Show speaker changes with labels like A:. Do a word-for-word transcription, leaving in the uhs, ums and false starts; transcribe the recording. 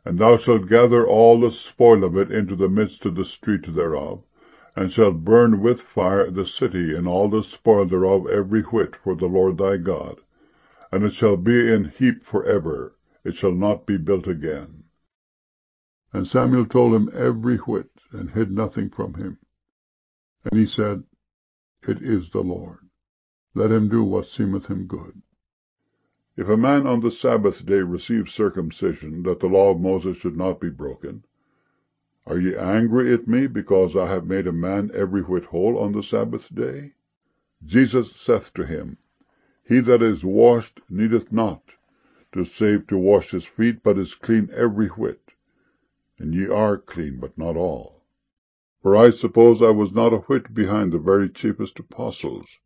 A: And thou shalt gather all the spoil of it into the midst of the street thereof, and shalt burn with fire the city, and all the spoil thereof every whit, for the Lord thy God. And it shall be in heap for ever, it shall not be built again. And Samuel told him every whit, and hid nothing from him. And he said, It is the Lord. Let him do what seemeth him good. If a man on the Sabbath day receive circumcision, that the law of Moses should not be broken, are ye angry at me, because I have made a man every whit whole on the Sabbath day? Jesus saith to him, He that is washed needeth not, to save to wash his feet, but is clean every whit. And ye are clean, but not all. For I suppose I was not a whit behind the very chiefest apostles.